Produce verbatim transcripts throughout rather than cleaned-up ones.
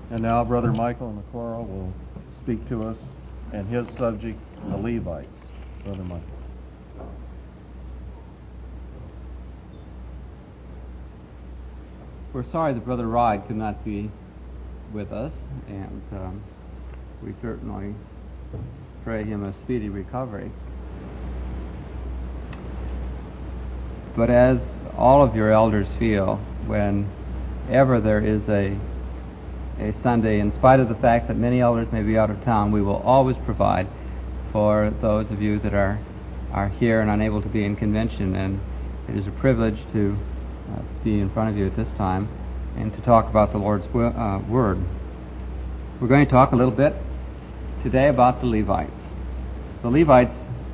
And now Brother Michael McCorrell will speak to us and his subject, the Levites. Brother Michael. We're sorry that Brother Rod could not be with us, and um, we certainly pray him a speedy recovery. But as all of your elders feel, whenever there is a a Sunday, in spite of the fact that many elders may be out of town, we will always provide for those of you that are are here and unable to be in convention. And it is a privilege to uh, be in front of you at this time and to talk about the Lord's w- uh, Word. We're going to talk a little bit today about the Levites. The Levites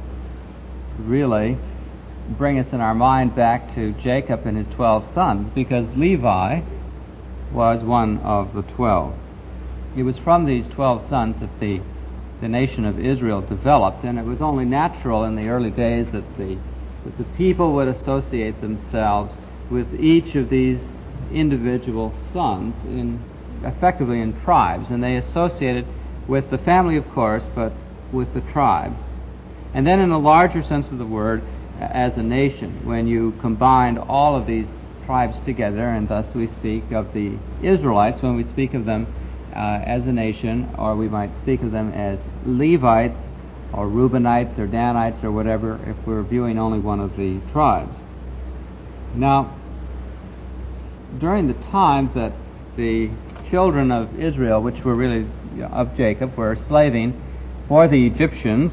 really bring us in our mind back to Jacob and his twelve sons, because Levi was one of the twelve. It was from these twelve sons that the the nation of Israel developed, and it was only natural in the early days that the that the people would associate themselves with each of these individual sons in effectively in tribes, and they associated with the family, of course, but with the tribe. And then in a larger sense of the word, as a nation, when you combined all of these tribes together, and thus we speak of the Israelites when we speak of them uh, as a nation, or we might speak of them as Levites or Reubenites or Danites or whatever, if we're viewing only one of the tribes. Now, during the time that the children of Israel, which were really of Jacob, were slaving for the Egyptians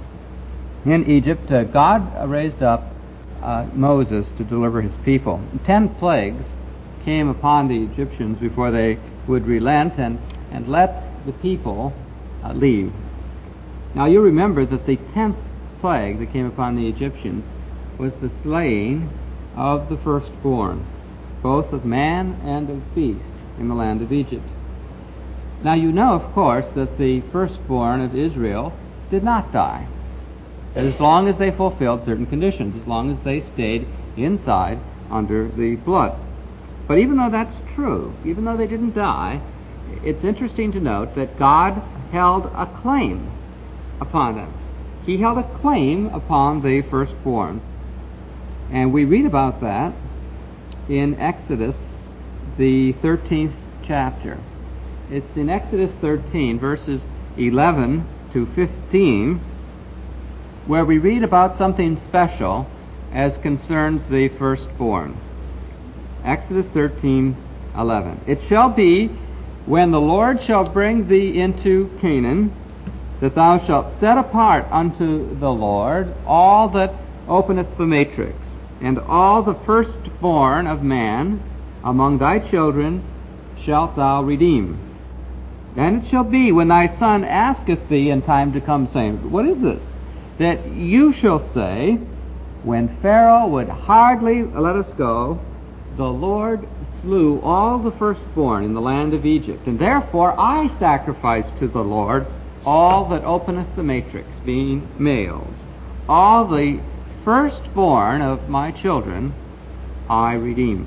in Egypt, uh, God raised up uh, Moses to deliver his people. Ten plagues came upon the Egyptians before they would relent and, and let the people uh, leave. Now you remember that the tenth plague that came upon the Egyptians was the slaying of the firstborn, both of man and of beast, in the land of Egypt. Now you know, of course, that the firstborn of Israel did not die, as long as they fulfilled certain conditions, as long as they stayed inside under the blood. But even though that's true, even though they didn't die, it's interesting to note that God held a claim upon them. He held a claim upon the firstborn. And we read about that in Exodus, the thirteenth chapter. It's in Exodus thirteen, verses eleven to fifteen, where we read about something special as concerns the firstborn. Exodus thirteen eleven. It shall be, when the Lord shall bring thee into Canaan, that thou shalt set apart unto the Lord all that openeth the matrix, and all the firstborn of man among thy children shalt thou redeem. And it shall be, when thy son asketh thee in time to come, saying, What is this? That you shall say, When Pharaoh would hardly let us go, the Lord slew all the firstborn in the land of Egypt, and therefore I sacrifice to the Lord all that openeth the matrix, being males. All the firstborn of my children I redeem.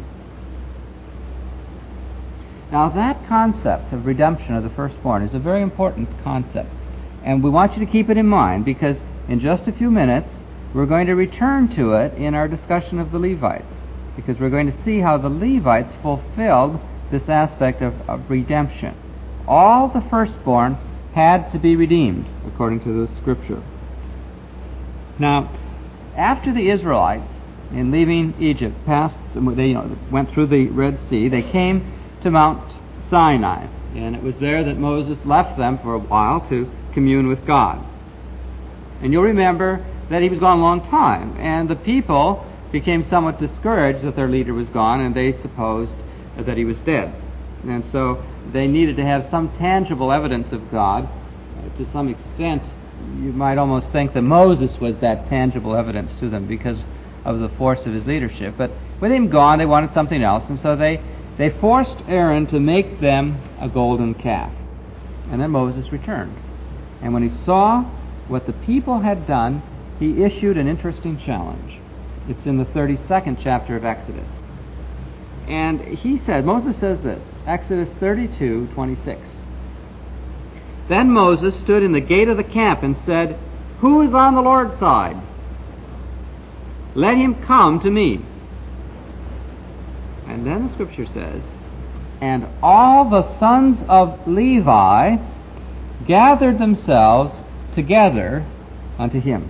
Now that concept of redemption of the firstborn is a very important concept, and we want you to keep it in mind, because in just a few minutes we're going to return to it in our discussion of the Levites, because we're going to see how the Levites fulfilled this aspect of, of redemption. All the firstborn had to be redeemed, according to the Scripture. Now, after the Israelites, in leaving Egypt, passed, they you know, went through the Red Sea, they came to Mount Sinai, and it was there that Moses left them for a while to commune with God. And you'll remember that he was gone a long time, and the people became somewhat discouraged that their leader was gone, and they supposed that he was dead. And so they needed to have some tangible evidence of God. Uh, to some extent, you might almost think that Moses was that tangible evidence to them because of the force of his leadership. But with him gone, they wanted something else, and so they, they forced Aaron to make them a golden calf. And then Moses returned. And when he saw what the people had done, he issued an interesting challenge. It's in the thirty-second chapter of Exodus. And he said, Moses says this, Exodus thirty-two twenty-six. Then Moses stood in the gate of the camp and said, Who is on the Lord's side? Let him come to me. And then the scripture says, And all the sons of Levi gathered themselves together unto him.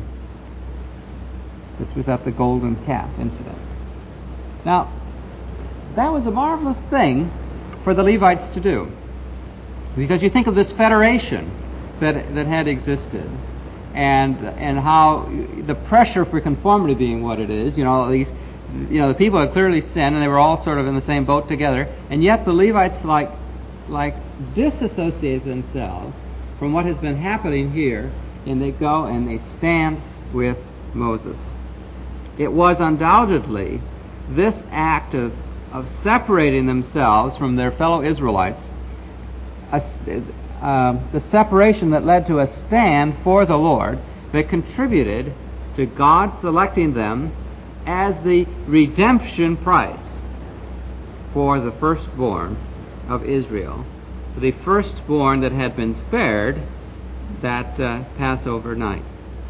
This was at the golden calf incident. Now, that was a marvelous thing for the Levites to do. Because you think of this federation that that had existed, and and how the pressure for conformity being what it is, you know, at least, you know, the people had clearly sinned, and they were all sort of in the same boat together, and yet the Levites like like disassociate themselves from what has been happening here, and they go and they stand with Moses. It was undoubtedly this act of, of separating themselves from their fellow Israelites, a, uh, the separation that led to a stand for the Lord, that contributed to God selecting them as the redemption price for the firstborn of Israel, the firstborn that had been spared that uh, Passover night.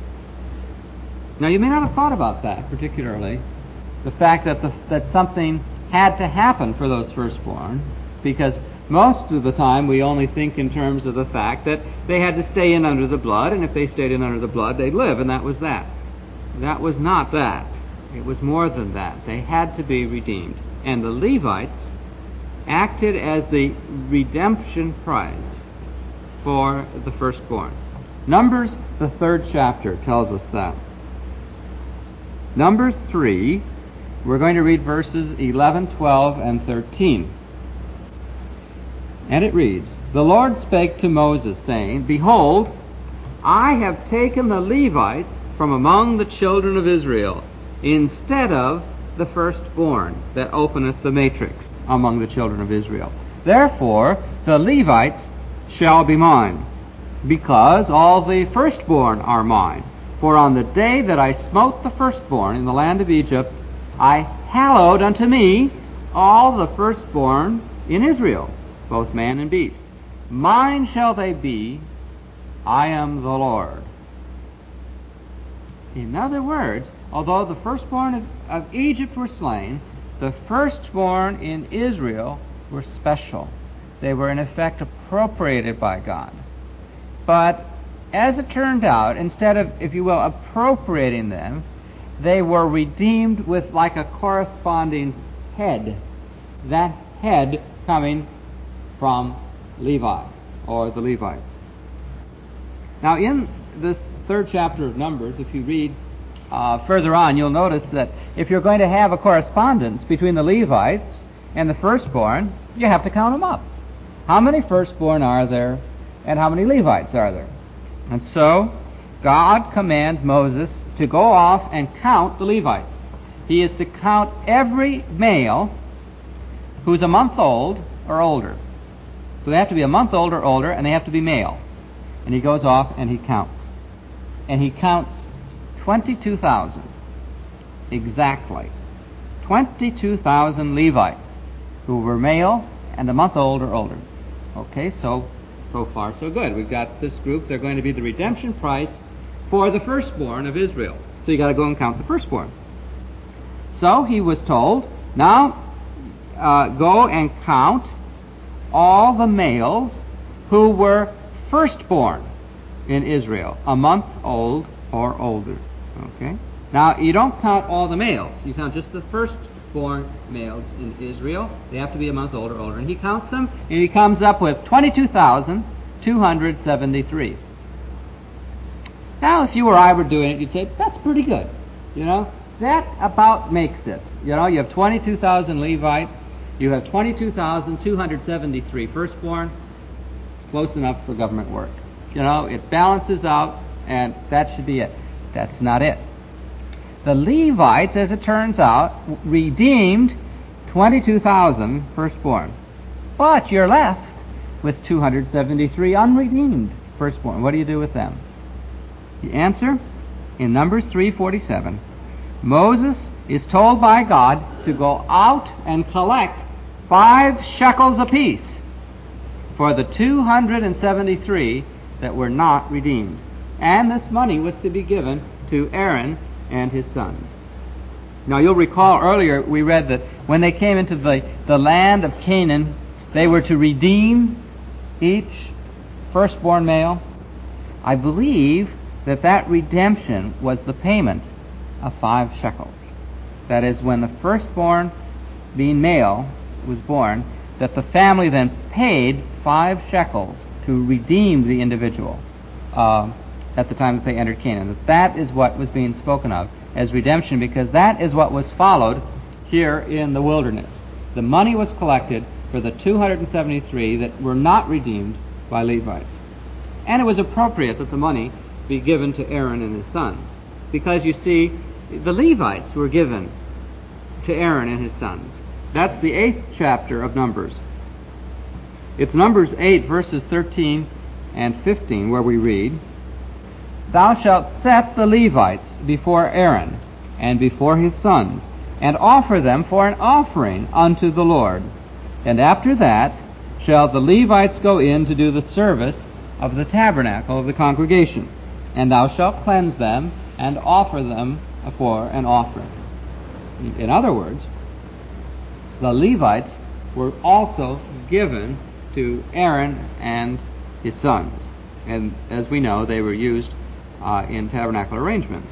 Now, you may not have thought about that particularly, the fact that the, that something had to happen for those firstborn, because most of the time we only think in terms of the fact that they had to stay in under the blood, and if they stayed in under the blood, they'd live, and that was that. That was not that. It was more than that. They had to be redeemed. And the Levites acted as the redemption price for the firstborn. Numbers, the third chapter, tells us that. Numbers three, we're going to read verses eleven, twelve, and thirteen. And it reads, The Lord spake to Moses, saying, Behold, I have taken the Levites from among the children of Israel, instead of the firstborn that openeth the matrix among the children of Israel. Therefore the Levites shall be mine, because all the firstborn are mine. For on the day that I smote the firstborn in the land of Egypt, I hallowed unto me all the firstborn in Israel, both man and beast. Mine shall they be, I am the Lord. In other words, although the firstborn of, of Egypt were slain, the firstborn in Israel were special. They were in effect appropriated by God. But as it turned out, instead of, if you will, appropriating them, they were redeemed with like a corresponding head. That head coming from Levi, or the Levites. Now, in this third chapter of Numbers, if you read uh, further on, you'll notice that if you're going to have a correspondence between the Levites and the firstborn, you have to count them up. How many firstborn are there, and how many Levites are there? And so, God commands Moses to go off and count the Levites. He is to count every male who's a month old or older. So they have to be a month old or older, and they have to be male. And he goes off and he counts. And he counts twenty-two thousand. Exactly. twenty-two thousand Levites who were male and a month old or older. Okay, so so far so good. We've got this group. They're going to be the redemption price for the firstborn of Israel. So you got to go and count the firstborn. So he was told, now uh, go and count all the males who were firstborn in Israel, a month old or older. Okay. Now you don't count all the males. You count just the firstborn males in Israel. They have to be a month old or older. And he counts them, and he comes up with twenty-two thousand two hundred seventy-three. Now, if you or I were doing it, you'd say, that's pretty good. You know, that about makes it. You know, you have twenty-two thousand Levites, you have twenty-two thousand two hundred seventy-three firstborn, close enough for government work. You know, it balances out, and that should be it. That's not it. The Levites, as it turns out, redeemed twenty-two thousand firstborn. But you're left with two hundred seventy-three unredeemed firstborn. What do you do with them? The answer, in Numbers three forty-seven, Moses is told by God to go out and collect five shekels apiece for the two hundred seventy-three that were not redeemed. And this money was to be given to Aaron and his sons. Now you'll recall earlier we read that when they came into the, the land of Canaan, they were to redeem each firstborn male. I believe that that redemption was the payment of five shekels. That is, when the firstborn, being male, was born, that the family then paid five shekels to redeem the individual uh, at the time that they entered Canaan. That that is what was being spoken of as redemption, because that is what was followed here in the wilderness. The money was collected for the two hundred seventy-three that were not redeemed by Levites. And it was appropriate that the money be given to Aaron and his sons, because you see, the Levites were given to Aaron and his sons. That's the eighth chapter of Numbers. It's Numbers eight, verses thirteen and fifteen, where we read, "Thou shalt set the Levites before Aaron and before his sons, and offer them for an offering unto the Lord. And after that shall the Levites go in to do the service of the tabernacle of the congregation. And thou shalt cleanse them and offer them for an offering." In other words, the Levites were also given to Aaron and his sons. And as we know, they were used uh, in tabernacle arrangements.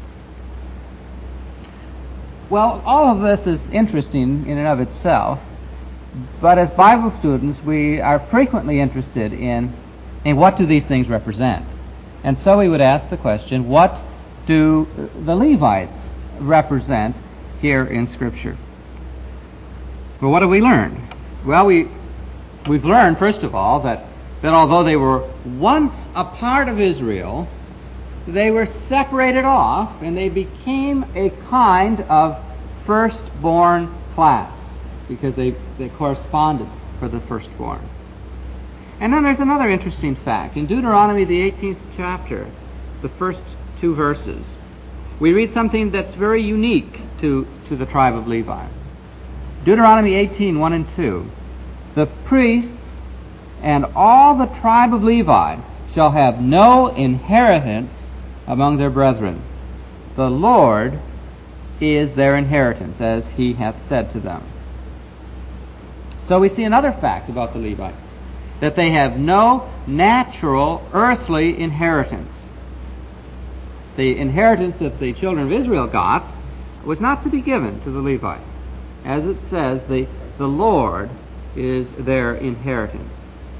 Well, all of this is interesting in and of itself, but as Bible students, we are frequently interested in, in what do these things represent. And so we would ask the question, what do the Levites represent here in Scripture? Well, what have we learned? Well, we, we've learned, first of all, that, that although they were once a part of Israel, they were separated off and they became a kind of firstborn class because they, they corresponded for the firstborn. And then there's another interesting fact. In Deuteronomy, the eighteenth chapter, the first two verses, we read something that's very unique to, to the tribe of Levi. Deuteronomy eighteen, one and two. "The priests and all the tribe of Levi shall have no inheritance among their brethren. The Lord is their inheritance, as he hath said to them." So we see another fact about the Levites, that they have no natural earthly inheritance. The inheritance that the children of Israel got was not to be given to the Levites. As it says, the, the Lord is their inheritance.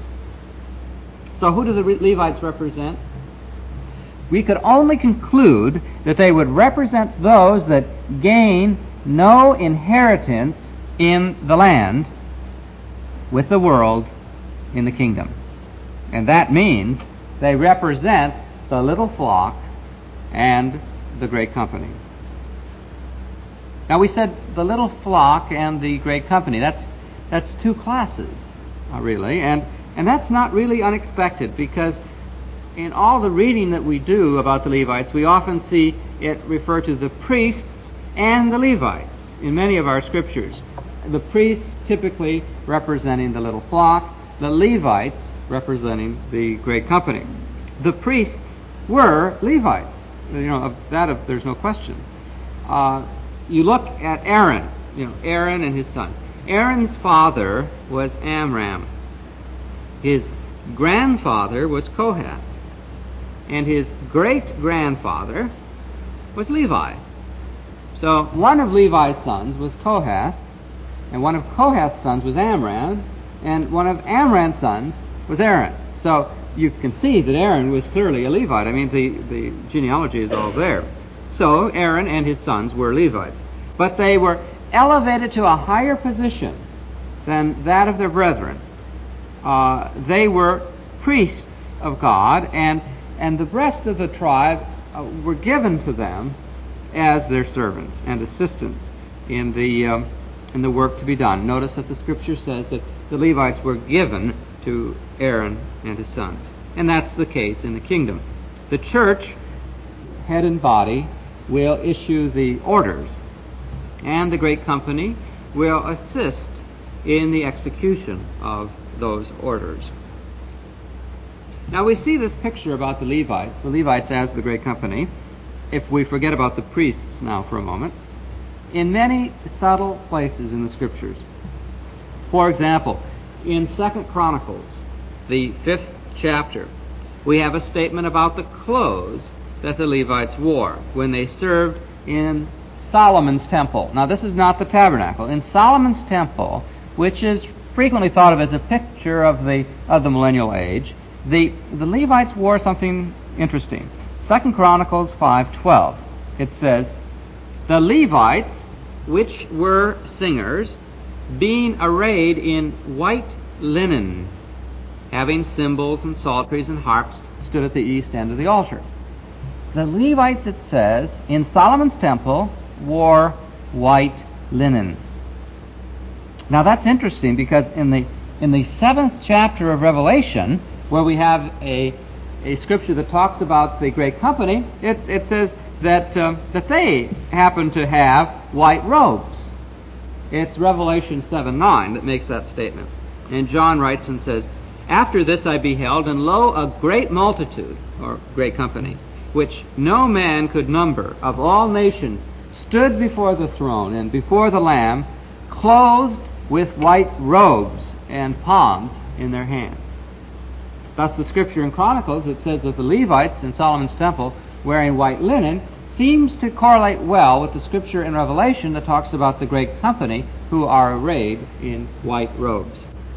So who do the Levites represent? We could only conclude that they would represent those that gain no inheritance in the land with the world in the kingdom. And that means they represent the little flock and the great company. Now we said the little flock and the great company. That's that's two classes, uh, really, and and that's not really unexpected, because in all the reading that we do about the Levites, we often see it refer to the priests and the Levites in many of our scriptures. The priests typically representing the little flock, the Levites representing the great company. The priests were Levites. You know, of that of, there's no question. Uh, you look at Aaron, you know, Aaron and his sons. Aaron's father was Amram. His grandfather was Kohath. And his great-grandfather was Levi. So one of Levi's sons was Kohath, and one of Kohath's sons was Amram, and one of Amram's sons was Aaron. So you can see that Aaron was clearly a Levite. I mean, the, the genealogy is all there. So Aaron and his sons were Levites. But they were elevated to a higher position than that of their brethren. Uh, they were priests of God, and, and the rest of the tribe uh, were given to them as their servants and assistants in the, um, in the work to be done. Notice that the Scripture says that the Levites were given to Aaron and his sons. And that's the case in the kingdom. The church, head and body, will issue the orders. and the great company will assist in the execution of those orders. Now we see this picture about the Levites, the Levites as the great company, if we forget about the priests now for a moment, in many subtle places in the Scriptures. For example, in Second Chronicles, the fifth chapter, we have a statement about the clothes that the Levites wore when they served in Solomon's temple. Now this is not the tabernacle. In Solomon's temple, which is frequently thought of as a picture of the of the millennial age, the, the Levites wore something interesting. Second Chronicles five twelve. It says, "The Levites, which were singers, being arrayed in white linen, having cymbals and psalteries and harps, stood at the east end of the altar." The Levites, it says, in Solomon's temple wore white linen. Now that's interesting, because in the in the seventh chapter of Revelation, where we have a a scripture that talks about the great company, it it says that um, that they happen to have white robes. It's Revelation seven nine that makes that statement. And John writes and says, "After this I beheld, and lo, a great multitude," or great company, "which no man could number, of all nations, stood before the throne and before the Lamb, clothed with white robes and palms in their hands." Thus the scripture in Chronicles, it says that the Levites in Solomon's temple wearing white linen seems to correlate well with the scripture in Revelation that talks about the great company who are arrayed in white robes.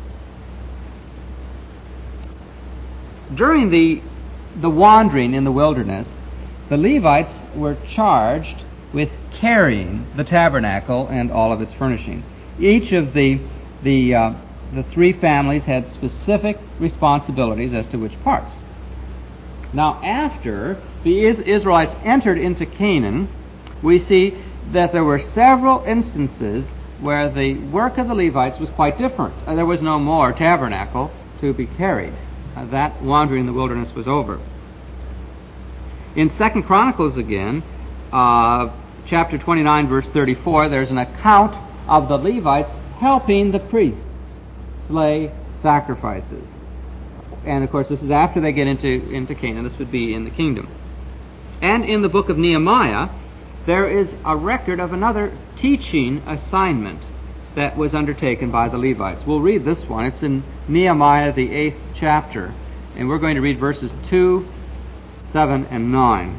During the, the wandering in the wilderness, the Levites were charged with carrying the tabernacle and all of its furnishings. Each of the the uh, the three families had specific responsibilities as to which parts. Now, after the Is- Israelites entered into Canaan, we see that there were several instances where the work of the Levites was quite different. Uh, there was no more tabernacle to be carried. Uh, that wandering in the wilderness was over. In Second Chronicles again, uh, chapter twenty-nine, verse thirty-four, there's an account of the Levites helping the priests slay sacrifices. And of course, this is after they get into, into Canaan. This would be in the kingdom. And in the book of Nehemiah, there is a record of another teaching assignment that was undertaken by the Levites. We'll read this one. It's in Nehemiah, the eighth chapter. And we're going to read verses two, seven, and nine.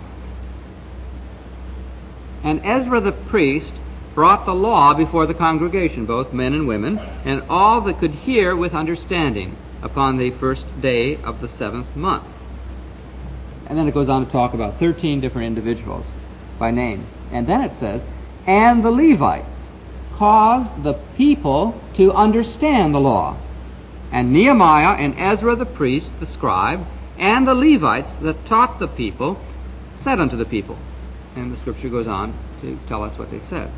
"And Ezra the priest brought the law before the congregation, both men and women, and all that could hear with understanding, upon the first day of the seventh month." And then it goes on to talk about thirteen different individuals by name. And then it says, "And the Levites caused the people to understand the law. And Nehemiah and Ezra the priest, the scribe, and the Levites that taught the people, said unto the people." And the scripture goes on to tell us what they said.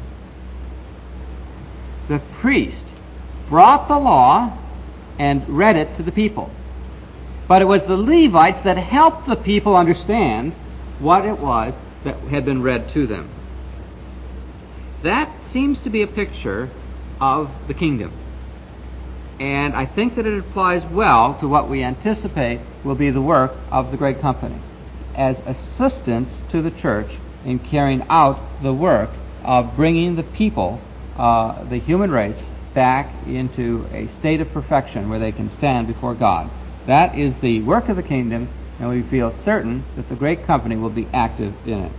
The priest brought the law and read it to the people. But it was the Levites that helped the people understand what it was that had been read to them. That seems to be a picture of the kingdom. And I think that it applies well to what we anticipate will be the work of the great company as assistance to the church in carrying out the work of bringing the people, uh, the human race, back into a state of perfection where they can stand before God. That is the work of the kingdom, and we feel certain that the great company will be active in it.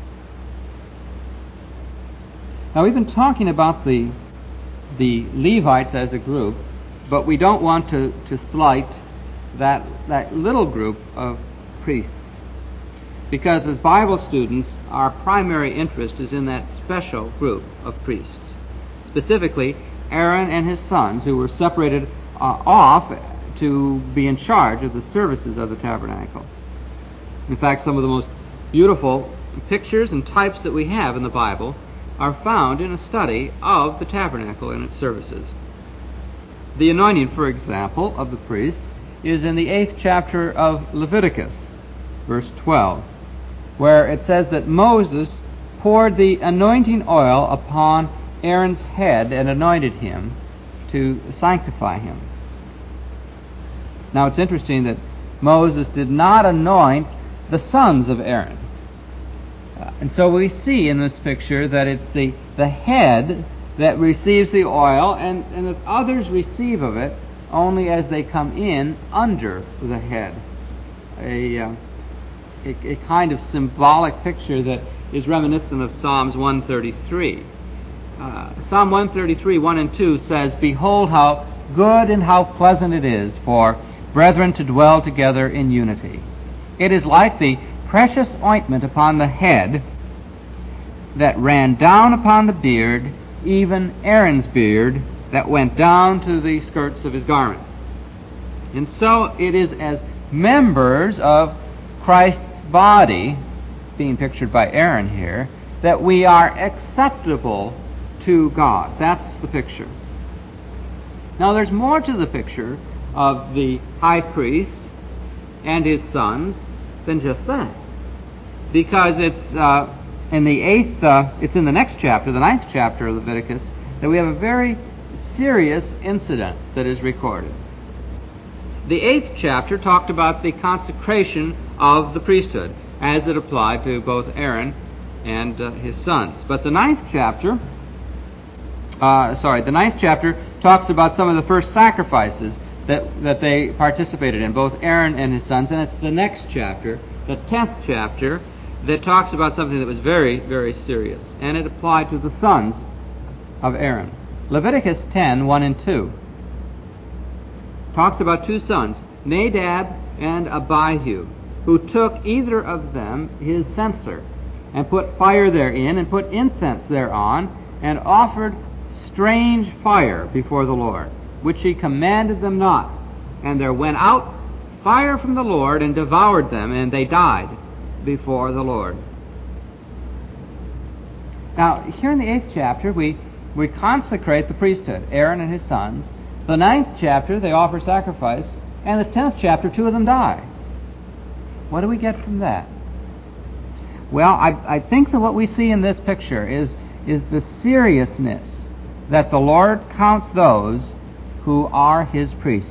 Now, we've been talking about the the Levites as a group, but we don't want to, to slight that that little group of priests, because as Bible students, our primary interest is in that special group of priests, specifically Aaron and his sons, who were separated uh, off to be in charge of the services of the tabernacle. In fact, some of the most beautiful pictures and types that we have in the Bible are found in a study of the tabernacle and its services. The anointing, for example, of the priest is in the eighth chapter of Leviticus, verse twelve, where it says that Moses poured the anointing oil upon Aaron's head and anointed him to sanctify him. Now it's interesting that Moses did not anoint the sons of Aaron. Uh, and so we see in this picture that it's the, the head that receives the oil, and, and that others receive of it only as they come in under the head. A, uh, a, a kind of symbolic picture that is reminiscent of Psalms one thirty-three. Uh, Psalm one thirty-three, one and two says, "Behold how good and how pleasant it is for brethren to dwell together in unity. It is like the precious ointment upon the head that ran down upon the beard, even Aaron's beard that went down to the skirts of his garment." And so it is as members of Christ's body, being pictured by Aaron here, that we are acceptable to God. That's the picture. Now there's more to the picture of the high priest and his sons than just that. Because it's uh, in the eighth, uh, it's in the next chapter, the ninth chapter of Leviticus, that we have a very serious incident that is recorded. The eighth chapter talked about the consecration of the priesthood as it applied to both Aaron and uh, his sons. But the ninth chapter, uh, sorry, the ninth chapter talks about some of the first sacrifices that, that they participated in, both Aaron and his sons, and it's the next chapter, the tenth chapter, that talks about something that was very, very serious, and it applied to the sons of Aaron. Leviticus ten, one and two talks about two sons, Nadab and Abihu, who took either of them his censer, and put fire therein, and put incense thereon, and offered strange fire before the Lord, which he commanded them not. And there went out fire from the Lord, and devoured them, and they died before the Lord. Now, here in the eighth chapter, we, we consecrate the priesthood, Aaron and his sons. The ninth chapter, they offer sacrifice. And the tenth chapter, two of them die. What do we get from that? Well, I, I think that what we see in this picture is, is the seriousness that the Lord counts those who are his priests.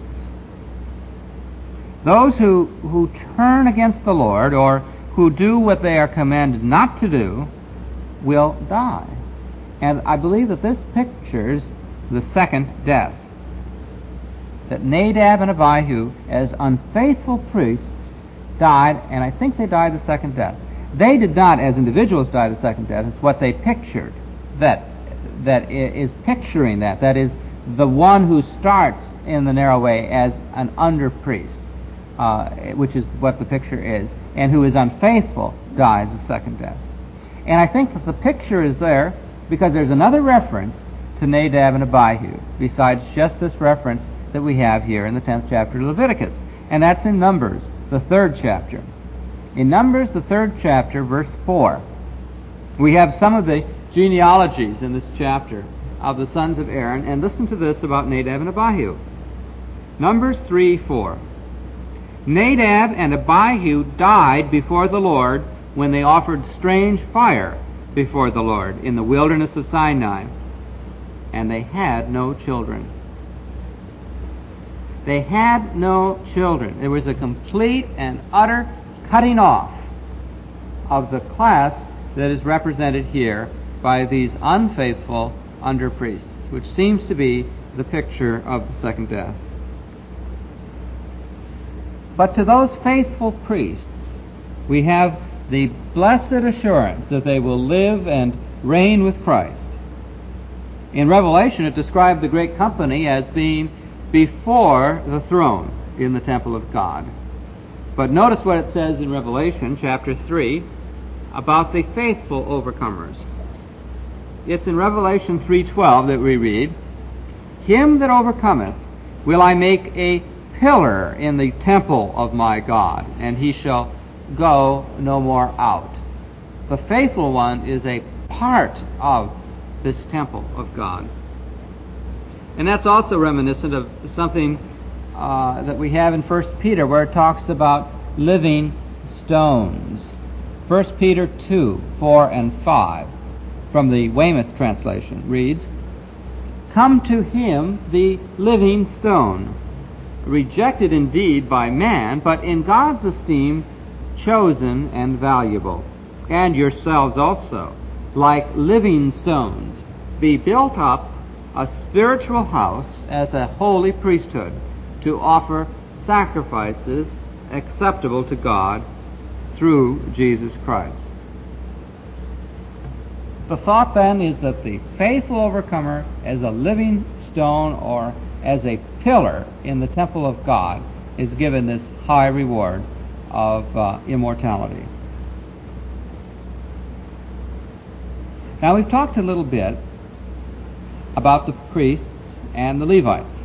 Those who, who turn against the Lord, or who do what they are commanded not to do, will die. And I believe that this pictures the second death. That Nadab and Abihu, as unfaithful priests, died, and I think they died the second death. They did not, as individuals, die the second death. It's what they pictured that that is picturing that. That is, the one who starts in the narrow way as an under-priest, uh, which is what the picture is, and who is unfaithful dies the second death. And I think that the picture is there because there's another reference to Nadab and Abihu, besides just this reference that we have here in the tenth chapter of Leviticus. And that's in Numbers, the third chapter. In Numbers, the third chapter, verse four, we have some of the genealogies in this chapter of the sons of Aaron, and listen to this about Nadab and Abihu. Numbers three, four. Nadab and Abihu died before the Lord when they offered strange fire before the Lord in the wilderness of Sinai, and they had no children. They had no children. There was a complete and utter cutting off of the class that is represented here by these unfaithful under-priests, which seems to be the picture of the second death. But to those faithful priests, we have the blessed assurance that they will live and reign with Christ. In Revelation, it described the great company as being before the throne in the temple of God. But notice what it says in Revelation chapter three about the faithful overcomers. It's in Revelation three twelve that we read, "Him that overcometh will I make a pillar in the temple of my God, and he shall go no more out." The faithful one is a part of this temple of God. And that's also reminiscent of something uh, that we have in First Peter, where it talks about living stones. First Peter two, four and five. from the Weymouth translation, reads, "Come to him, the living stone, rejected indeed by man, but in God's esteem chosen and valuable. And yourselves also, like living stones, be built up a spiritual house as a holy priesthood, to offer sacrifices acceptable to God through Jesus Christ." The thought then is that the faithful overcomer, as a living stone or as a pillar in the temple of God, is given this high reward of uh, immortality. Now, we've talked a little bit about the priests and the Levites.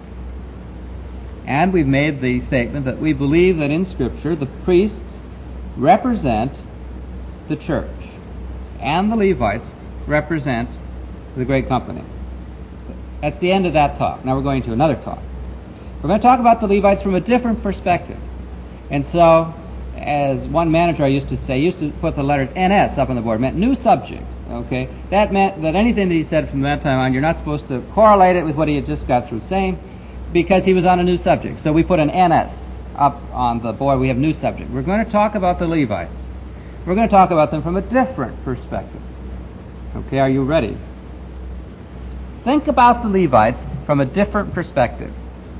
And we've made the statement that we believe that in Scripture the priests represent the church and the Levites represent the great company. That's the end of that talk. Now we're going to another talk. We're going to talk about the Levites from a different perspective. And so, as one manager I used to say, used to put the letters N S up on the board, meant new subject. Okay? That meant that anything that he said from that time on, you're not supposed to correlate it with what he had just got through saying, because he was on a new subject. So we put an N S up on the board. We have new subject. We're going to talk about the Levites. We're going to talk about them from a different perspective. Okay, are you ready? Think about the Levites from a different perspective.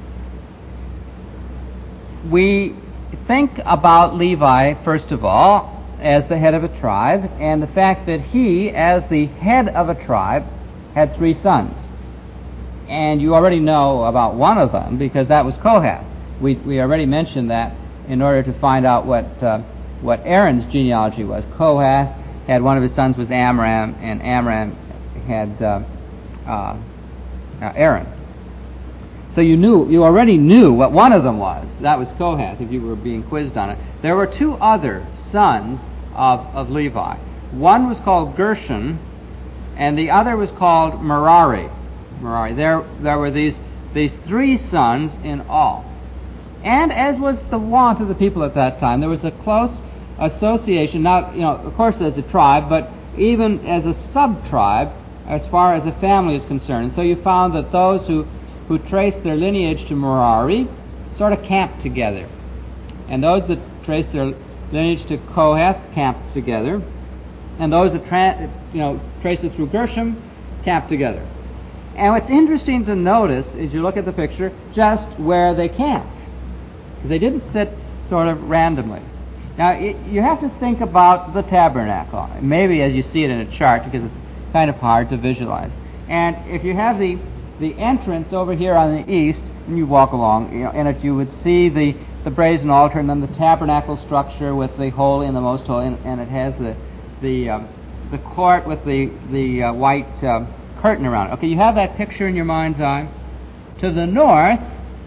We think about Levi, first of all, as the head of a tribe, and the fact that he, as the head of a tribe, had three sons. And you already know about one of them, because that was Kohath. We, we already mentioned that in order to find out what... Uh, what Aaron's genealogy was. Kohath had one of his sons was Amram, and Amram had uh, uh, uh, Aaron. So you knew, you already knew what one of them was. That was Kohath, if you were being quizzed on it. There were two other sons of, of Levi. One was called Gershon, and the other was called Merari. Merari. There, there were these these three sons in all. And as was the wont of the people at that time, there was a close association, not, you know, of course as a tribe, but even as a sub-tribe as far as a family is concerned. And so you found that those who, who traced their lineage to Merari sort of camped together. And those that traced their lineage to Kohath camped together. And those that tra- you know, traced it through Gershom camped together. And what's interesting to notice as you look at the picture, just where they camped. Because they didn't sit sort of randomly. Now, you have to think about the tabernacle, maybe as you see it in a chart, because it's kind of hard to visualize. And if you have the, the entrance over here on the east, and you walk along, you know, in it you would see the, the brazen altar, and then the tabernacle structure with the holy and the most holy, and, and it has the the um, the court with the, the uh, white uh, curtain around it. Okay, you have that picture in your mind's eye. To the north,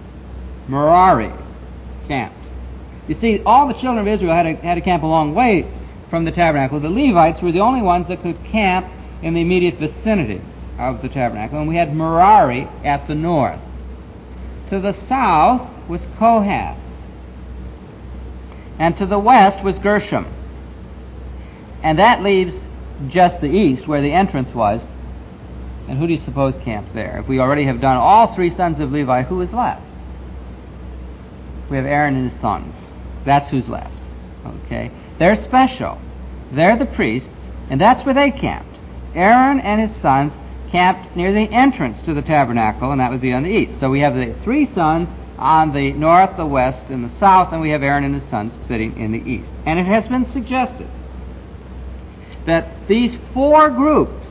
Merari camped. You see, all the children of Israel had to, had to camp a long way from the tabernacle. The Levites were the only ones that could camp in the immediate vicinity of the tabernacle, and we had Merari at the north. To the south was Kohath, and to the west was Gershom. And that leaves just the east, where the entrance was. And who do you suppose camped there? If we already have done all three sons of Levi, who is left? We have Aaron and his sons. That's who's left. Okay? They're special. They're the priests, and that's where they camped. Aaron and his sons camped near the entrance to the tabernacle, and that would be on the east. So we have the three sons on the north, the west, and the south, and we have Aaron and his sons sitting in the east. And it has been suggested that these four groups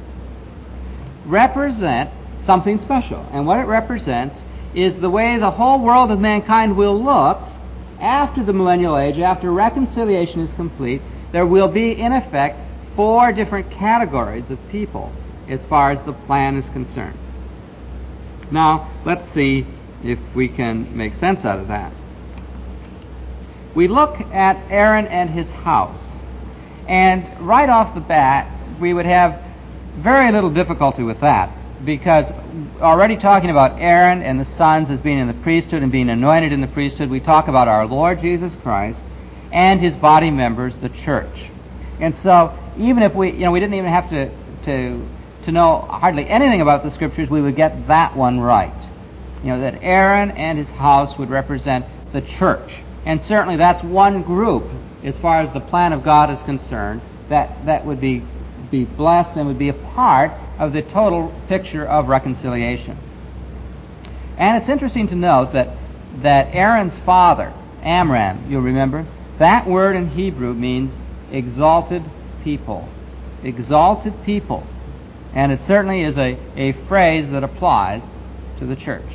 represent something special. And what it represents is the way the whole world of mankind will look after the millennial age, after reconciliation is complete. There will be, in effect, four different categories of people as far as the plan is concerned. Now, let's see if we can make sense out of that. We look at Aaron and his house, and right off the bat, we would have very little difficulty with that, because already talking about Aaron and the sons as being in the priesthood and being anointed in the priesthood, we talk about our Lord Jesus Christ and his body members, the church. And so, even if we, you know, we didn't even have to, to, to know hardly anything about the Scriptures, we would get that one right. You know, that Aaron and his house would represent the church. And certainly that's one group, as far as the plan of God is concerned, that, that would be, be blessed and would be a part of the total picture of reconciliation. And it's interesting to note that, that Aaron's father, Amram, you'll remember, that word in Hebrew means exalted people. Exalted people. And it certainly is a, a phrase that applies to the church.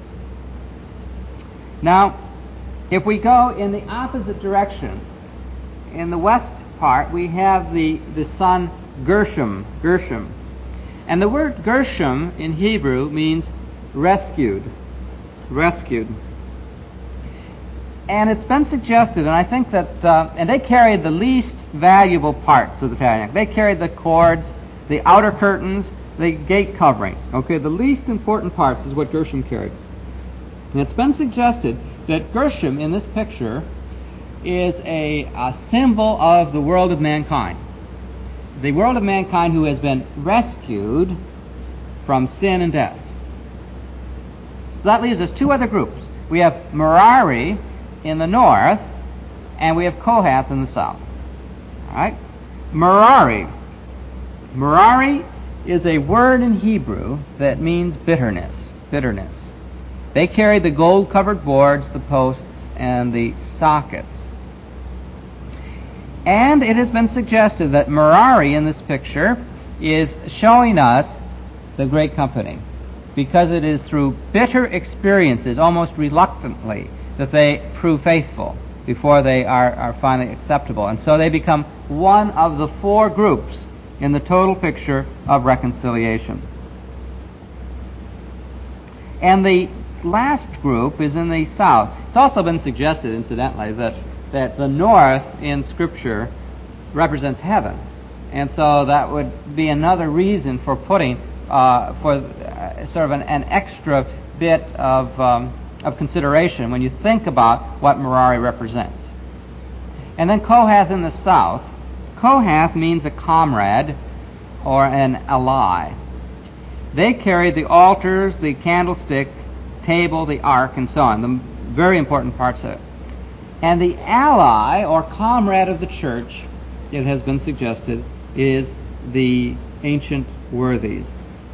Now, if we go in the opposite direction, in the west part, we have the, the son Gershom. Gershom. And the word Gershom in Hebrew means rescued. Rescued. And it's been suggested, and I think that, uh, and they carried the least valuable parts of the tabernacle. They carried the cords, the outer curtains, the gate covering. Okay, the least important parts is what Gershom carried. And it's been suggested that Gershom in this picture is a, a symbol of the world of mankind. The world of mankind who has been rescued from sin and death. So that leaves us two other groups. We have Merari in the north, and we have Kohath in the south. All right? Merari. Merari is a word in Hebrew that means bitterness. Bitterness. They carry the gold-covered boards, the posts, and the sockets. And it has been suggested that Merari in this picture is showing us the great company, because it is through bitter experiences, almost reluctantly, that they prove faithful before they are, are finally acceptable. And so they become one of the four groups in the total picture of reconciliation. And the last group is in the south. It's also been suggested, incidentally, that, that the north in Scripture represents heaven. And so that would be another reason for putting, uh, for uh, sort of an, an extra bit of, um, of consideration when you think about what Merari represents. And then Kohath in the south. Kohath means a comrade or an ally. They carried the altars, the candlestick, table, the ark, and so on, the very important parts of it. And the ally or comrade of the church, it has been suggested, is the ancient worthies.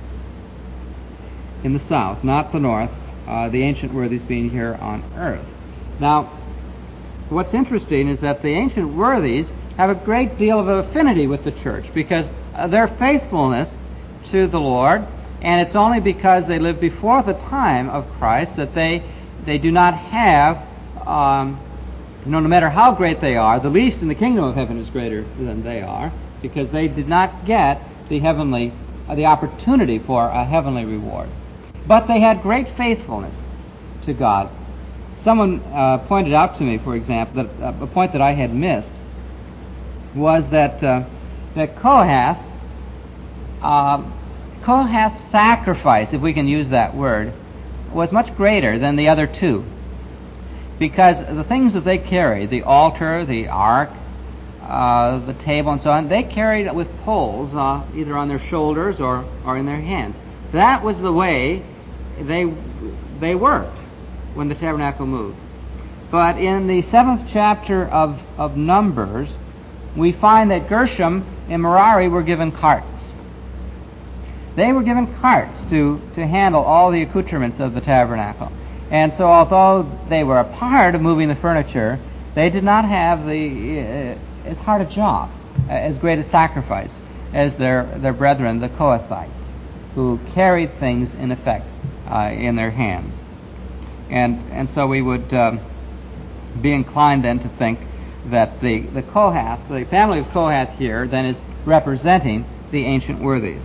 In the south, not the north, uh, the ancient worthies being here on earth. Now, what's interesting is that the ancient worthies have a great deal of affinity with the church, because uh, their faithfulness to the Lord, and it's only because they lived before the time of Christ that they they do not have, um, you know, no matter how great they are, the least in the kingdom of heaven is greater than they are, because they did not get the heavenly, uh, the opportunity for a heavenly reward. But they had great faithfulness to God. Someone uh, pointed out to me, for example, that uh, a point that I had missed was that uh, that Kohath, uh, Kohath's sacrifice, if we can use that word, was much greater than the other two, because the things that they carried, the altar, the ark, uh, the table, and so on, they carried it with poles, uh, either on their shoulders or, or in their hands. That was the way they they worked when the tabernacle moved. But in the seventh chapter of, of Numbers, we find that Gershom and Merari were given carts. They were given carts to, to handle all the accoutrements of the tabernacle. And so although they were a part of moving the furniture, they did not have the uh, as hard a job, uh, as great a sacrifice as their, their brethren, the Kohathites, who carried things in effect uh, in their hands. And and so we would um, be inclined then to think that the, the Kohath, the family of Kohath here, then is representing the ancient worthies.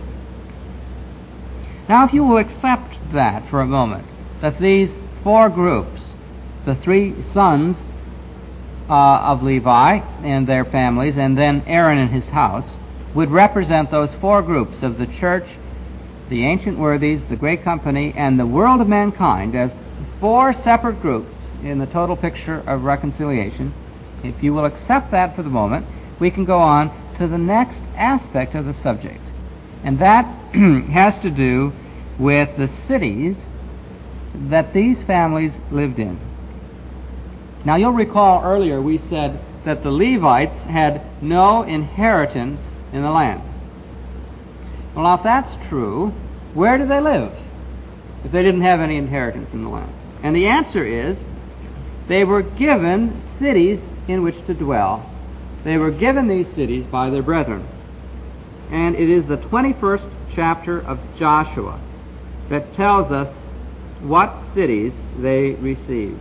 Now, if you will accept that for a moment, that these four groups, the three sons uh, of Levi and their families, and then Aaron and his house, would represent those four groups of the church, the ancient worthies, the great company, and the world of mankind as four separate groups in the total picture of reconciliation. If you will accept that for the moment, we can go on to the next aspect of the subject, and that has to do with the cities that these families lived in. Now, you'll recall earlier we said that the Levites had no inheritance in the land. Well, now, if that's true, where do they live if they didn't have any inheritance in the land? And the answer is they were given cities in which to dwell. They were given these cities by their brethren. And it is the twenty-first chapter of Joshua that tells us what cities they received.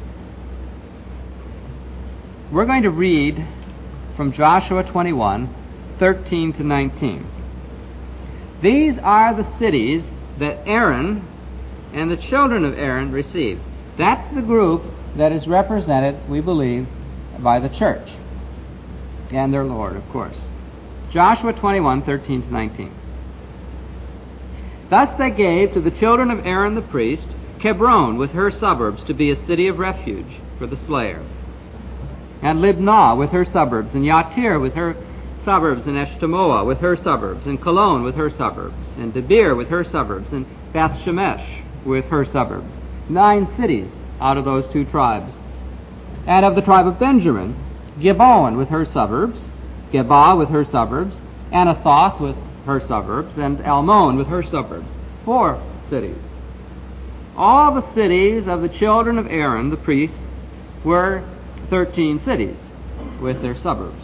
We're going to read from Joshua twenty-one, thirteen to nineteen. These are the cities that Aaron and the children of Aaron received. That's the group that is represented, we believe, by the church and their Lord, of course. Joshua twenty-one, thirteen to nineteen. Thus they gave to the children of Aaron the priest Hebron with her suburbs to be a city of refuge for the slayer, and Libnah with her suburbs, and Yattir with her suburbs, and Eshtemoa with her suburbs, and Cologne with her suburbs, and Debir with her suburbs, and Beth Shemesh with her suburbs. Nine cities out of those two tribes. And of the tribe of Benjamin, Gibeon with her suburbs, Geba with her suburbs, Anathoth with her suburbs, and Almon with her suburbs. Four cities. All the cities of the children of Aaron, the priests, were thirteen cities with their suburbs.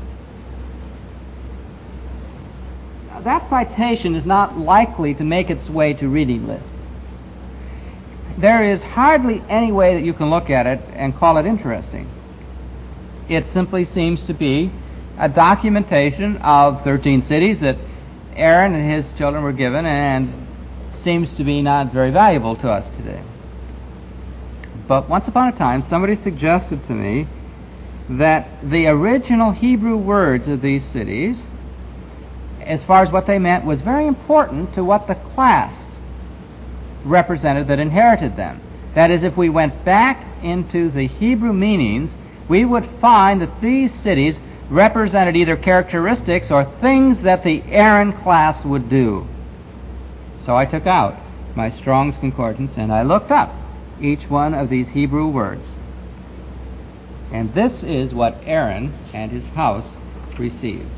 Now, that citation is not likely to make its way to reading lists. There is hardly any way that you can look at it and call it interesting. It simply seems to be a documentation of thirteen cities that Aaron and his children were given, and seems to be not very valuable to us today. But once upon a time, somebody suggested to me that the original Hebrew words of these cities, as far as what they meant, was very important to what the class represented that inherited them. That is, if we went back into the Hebrew meanings, we would find that these cities represented either characteristics or things that the Aaron class would do. So I took out my Strong's Concordance and I looked up each one of these Hebrew words. And this is what Aaron and his house received.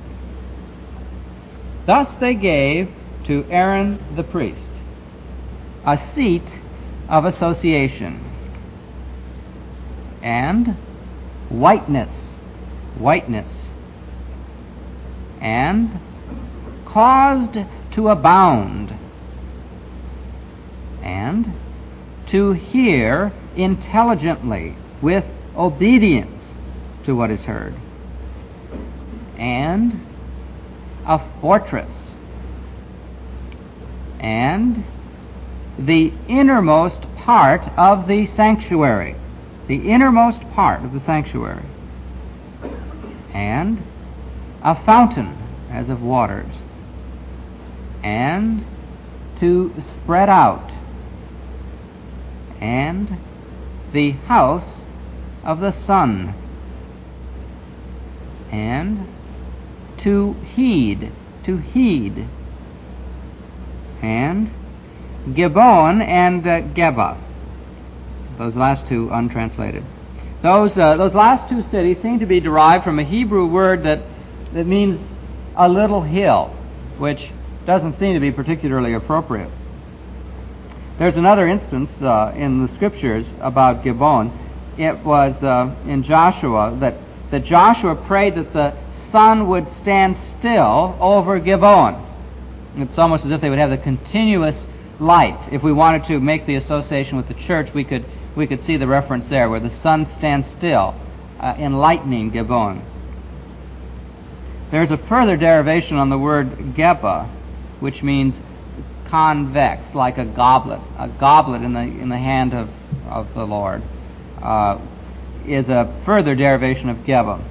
Thus they gave to Aaron the priest a seat of association, and whiteness, whiteness, and caused to abound, and to hear intelligently with obedience to what is heard, and a fortress, and the innermost part of the sanctuary, the innermost part of the sanctuary, and a fountain as of waters, and to spread out, and the house of the sun, and to heed, to heed, and Gibeon and uh, Geba. Those last two untranslated. Those uh, those last two cities seem to be derived from a Hebrew word that, that means a little hill, which doesn't seem to be particularly appropriate. There's another instance uh, in the Scriptures about Gibeon. It was uh, in Joshua that, that Joshua prayed that the sun would stand still over Gibeon. It's almost as if they would have the continuous light. If we wanted to make the association with the church, we could we could see the reference there, where the sun stands still, uh, enlightening Gibeon. There's a further derivation on the word Geba, which means convex, like a goblet. A goblet in the in the hand of, of the Lord uh, is a further derivation of Geba.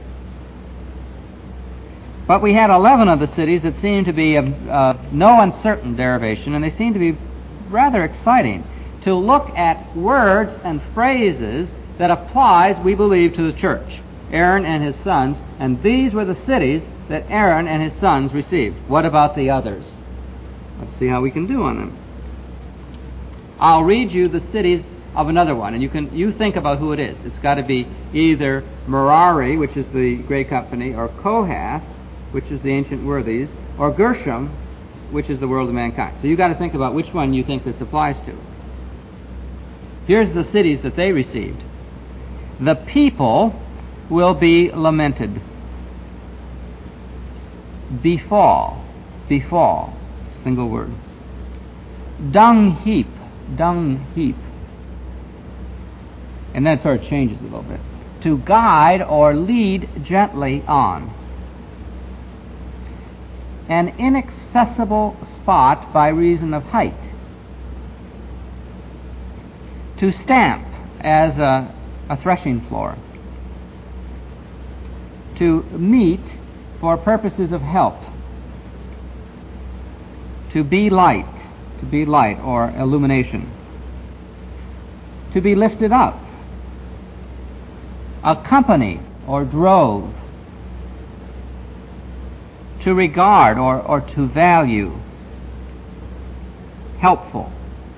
But we had eleven of the cities that seemed to be of uh, no uncertain derivation, and they seem to be rather exciting to look at words and phrases that applies, we believe, to the church. Aaron and his sons, and these were the cities that Aaron and his sons received. What about the others? Let's see how we can do on them. I'll read you the cities of another one, and you can you think about who it is. It's got to be either Merari, which is the great company, or Kohath, which is the ancient worthies, or Gershom, which is the world of mankind. So you've got to think about which one you think this applies to. Here's the cities that they received. The people will be lamented. Befall, befall, single word. Dung heap, dung heap. And that sort of changes a little bit. To guide or lead gently on. An inaccessible spot by reason of height. To stamp as a, a threshing floor. To meet for purposes of help. To be light, to be light or illumination. To be lifted up. A company or drove. To regard or, or to value. Helpful.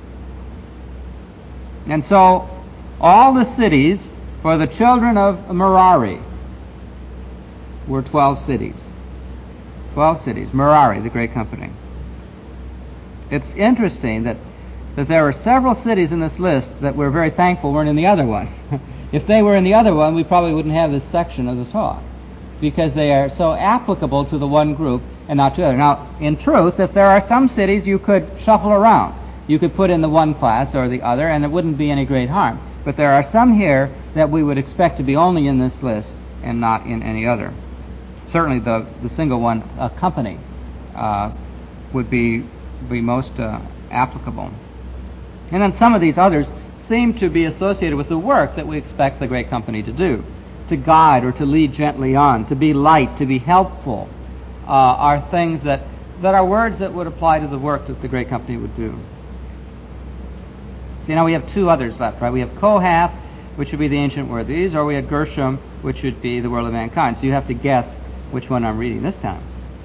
And so all the cities for the children of Merari were twelve cities. Twelve cities. Merari, the great company. It's interesting that, that there are several cities in this list that we're very thankful weren't in the other one. If they were in the other one, we probably wouldn't have this section of the talk, because they are so applicable to the one group and not to the other. Now, in truth, if there are some cities you could shuffle around. You could put in the one class or the other, and it wouldn't be any great harm. But there are some here that we would expect to be only in this list and not in any other. Certainly the, the single one, uh, company, uh, would be, be most uh, applicable. And then some of these others seem to be associated with the work that we expect the great company to do. To guide or to lead gently on, to be light, to be helpful, uh, are things that, that are words that would apply to the work that the great company would do. See, now we have two others left, right? We have Kohath, which would be the ancient worthies, or we have Gershom, which would be the world of mankind. So you have to guess which one I'm reading this time.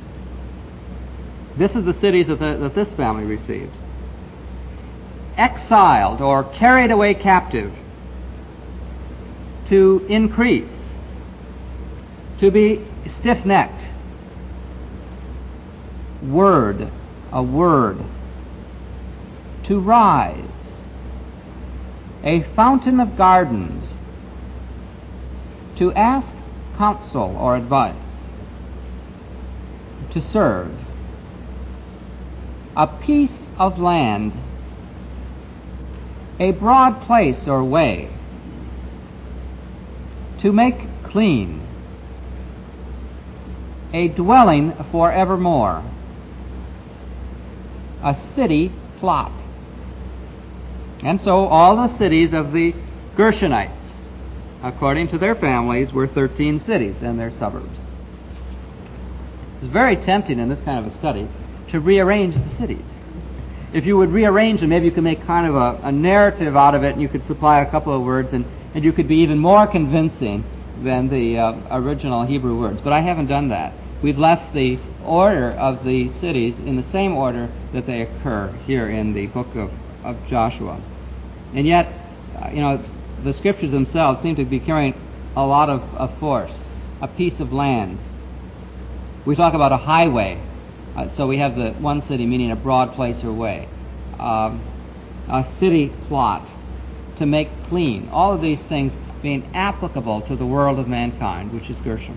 This is the cities that, the, that this family received. Exiled or carried away captive. To increase. To be stiff-necked. Word, a word. To rise. A fountain of gardens. To ask counsel or advice. To serve. A piece of land. A broad place or way. To make clean. A dwelling forevermore. A city plot. And so all the cities of the Gershonites, according to their families, were thirteen cities and their suburbs. It's very tempting in this kind of a study to rearrange the cities. If you would rearrange them, maybe you could make kind of a, a narrative out of it, and you could supply a couple of words, and, and you could be even more convincing than the uh, original Hebrew words. But I haven't done that. We've left the order of the cities in the same order that they occur here in the book of, of Joshua. And yet, uh, you know, the scriptures themselves seem to be carrying a lot of, of force. A piece of land. We talk about a highway. Uh, so we have the one city meaning a broad place or way. Um, a city plot. To make clean. All of these things being applicable to the world of mankind, which is Gershom.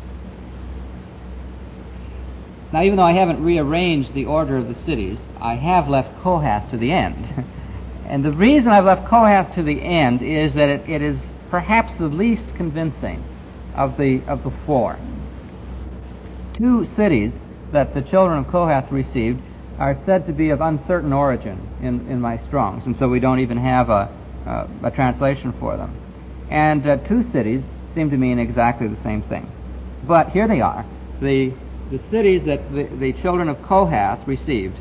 Now, even though I haven't rearranged the order of the cities, I have left Kohath to the end. And the reason I've left Kohath to the end is that it, it is perhaps the least convincing of the of the four. Two cities that the children of Kohath received are said to be of uncertain origin in, in my Strongs, and so we don't even have a, a, a translation for them. And uh, two cities seem to mean exactly the same thing. But here they are, the, the cities that the, the children of Kohath received.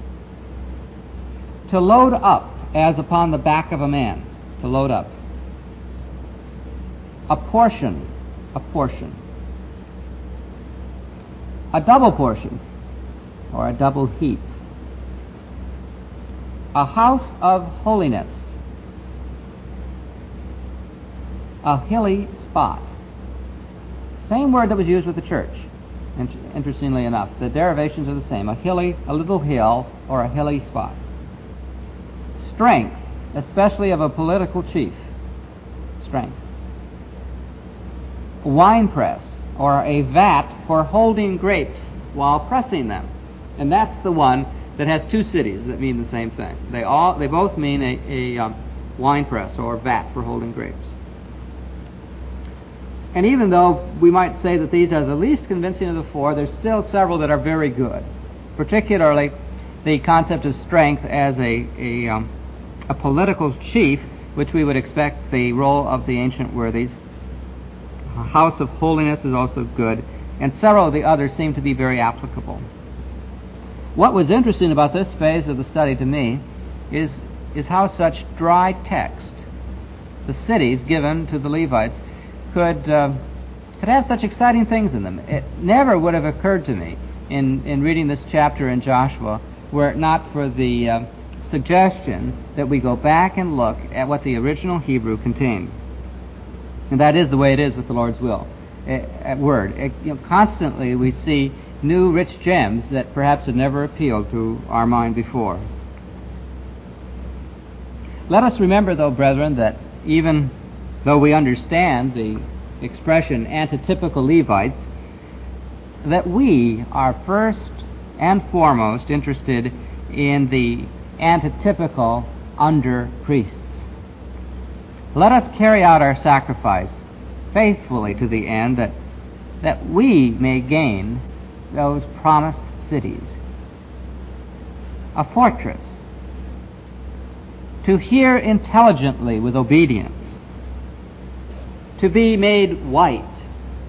To load up as upon the back of a man, to load up. A portion, a portion, a double portion, or a double heap, a house of holiness, a hilly spot. Same word that was used with the church, interestingly enough. The derivations are the same, a hilly, a little hill, or a hilly spot. Strength, especially of a political chief. Strength. Wine press, or a vat for holding grapes while pressing them. And that's the one that has two cities that mean the same thing. They all, they both mean a, a um, wine press or vat for holding grapes. And even though we might say that these are the least convincing of the four, there's still several that are very good. Particularly the concept of strength as a, a, um, a political chief, which we would expect the role of the ancient worthies. A house of holiness is also good, and several of the others seem to be very applicable. What was interesting about this phase of the study to me is, is how such dry text, the cities given to the Levites, could uh, could have such exciting things in them. It never would have occurred to me in, in reading this chapter in Joshua were it not for the uh, suggestion that we go back and look at what the original Hebrew contained. And that is the way it is with the Lord's will. At word. It, you know, constantly we see new rich gems that perhaps had never appealed to our mind before. Let us remember, though, brethren, that even though we understand the expression antitypical Levites, that we are first and foremost interested in the antitypical under priests. Let us carry out our sacrifice faithfully to the end that, that we may gain those promised cities. A fortress. To hear intelligently with obedience. To be made white,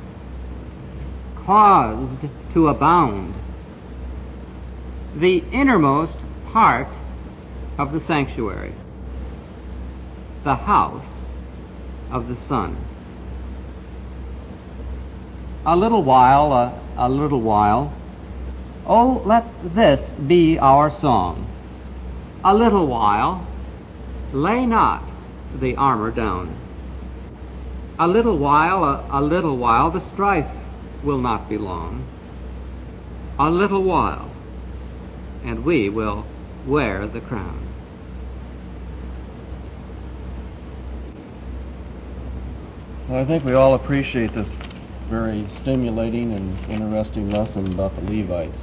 caused to abound, the innermost part of the sanctuary, the house of the Son. A little while, a, a little while, oh, let this be our song. A little while, lay not the armor down. A little while, a, a little while, the strife will not be long. A little while, and we will wear the crown. Well, I think we all appreciate this very stimulating and interesting lesson about the Levites.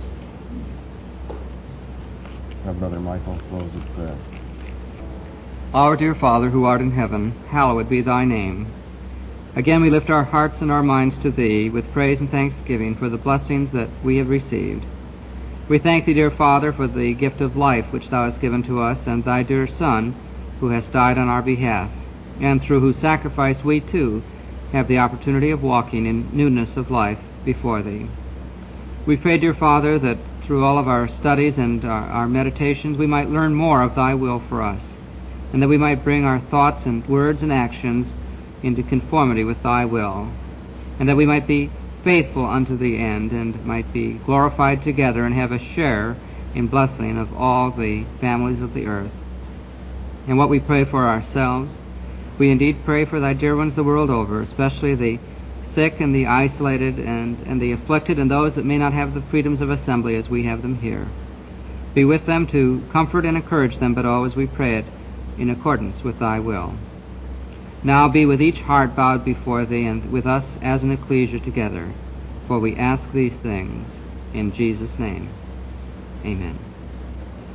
Our Brother Michael close with prayer. Our dear Father, who art in heaven, hallowed be thy name. Again we lift our hearts and our minds to Thee with praise and thanksgiving for the blessings that we have received. We thank Thee, dear Father, for the gift of life which Thou hast given to us, and Thy dear Son, who has died on our behalf, and through whose sacrifice we, too, have the opportunity of walking in newness of life before Thee. We pray, dear Father, that through all of our studies and our, our meditations we might learn more of Thy will for us, and that we might bring our thoughts and words and actions into conformity with Thy will, and that we might be faithful unto the end, and might be glorified together and have a share in blessing of all the families of the earth. And what we pray for ourselves, we indeed pray for Thy dear ones the world over, especially the sick and the isolated and, and the afflicted, and those that may not have the freedoms of assembly as we have them here. Be with them to comfort and encourage them, but always we pray it in accordance with Thy will. Now be with each heart bowed before Thee, and with us as an ecclesia together, for we ask these things in Jesus' name. Amen.